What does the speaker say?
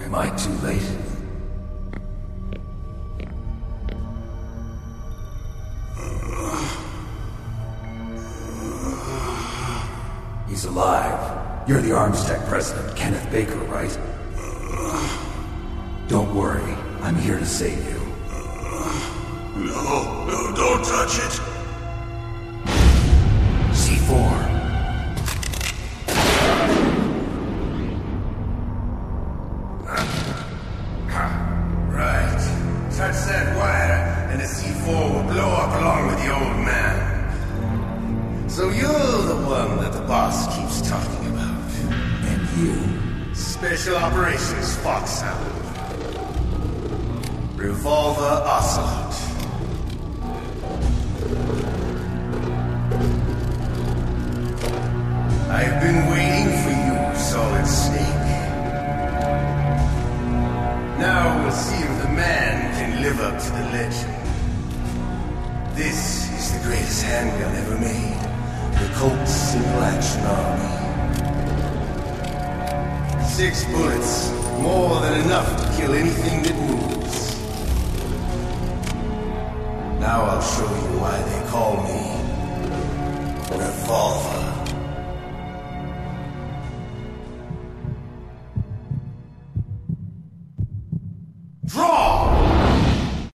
Am I too late? He's alive. You're the Armstech president, Kenneth Baker, right? Don't worry. I'm here to save you. No, don't touch it. C4. Right. Touch that wire, and the C4 will blow up along with the old man. So you're the one that the boss keeps talking about. And you? Special Operations Foxhound. Revolver Ocelot. I've been waiting for you, Solid Snake. Now we'll see if the man can live up to the legend. This is the greatest handgun ever made. The Colt Single Action Army. 6 bullets, more than enough to kill anything that moves. Now I'll show you why they call me